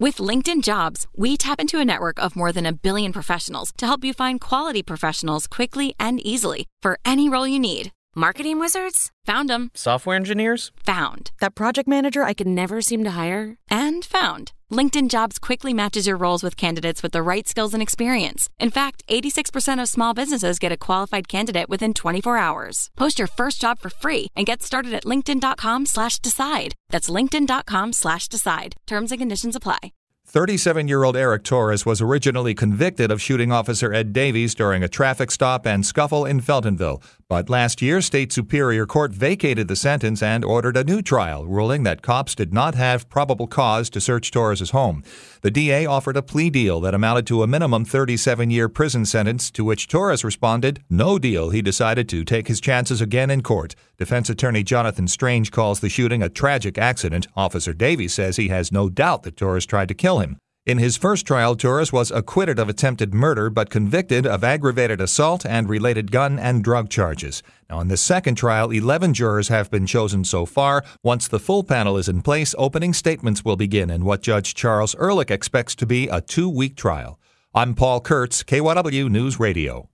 With LinkedIn Jobs, we tap into a network of more than 1 billion professionals to help you find quality professionals quickly and easily for any role you need. Marketing wizards? Found them. Software engineers? Found. That project manager I could never seem to hire? And found. LinkedIn Jobs quickly matches your roles with candidates with the right skills and experience. In fact, 86% of small businesses get a qualified candidate within 24 hours. Post your first job for free and get started at linkedin.com/decide. That's linkedin.com/decide. Terms and conditions apply. 37-year-old Eric Torres was originally convicted of shooting Officer Ed Davies during a traffic stop and scuffle in Feltonville. But last year, State Superior Court vacated the sentence and ordered a new trial, ruling that cops did not have probable cause to search Torres' home. The DA offered a plea deal that amounted to a minimum 37-year prison sentence, to which Torres responded, no deal. He decided to take his chances again in court. Defense attorney Jonathan Strange calls the shooting a tragic accident. Officer Davies says he has no doubt that Torres tried to kill him. In his first trial, Torres was acquitted of attempted murder but convicted of aggravated assault and related gun and drug charges. Now, in the second trial, 11 jurors have been chosen so far. Once the full panel is in place, opening statements will begin in what Judge Charles Ehrlich expects to be a 2-week trial. I'm Paul Kurtz, KYW News Radio.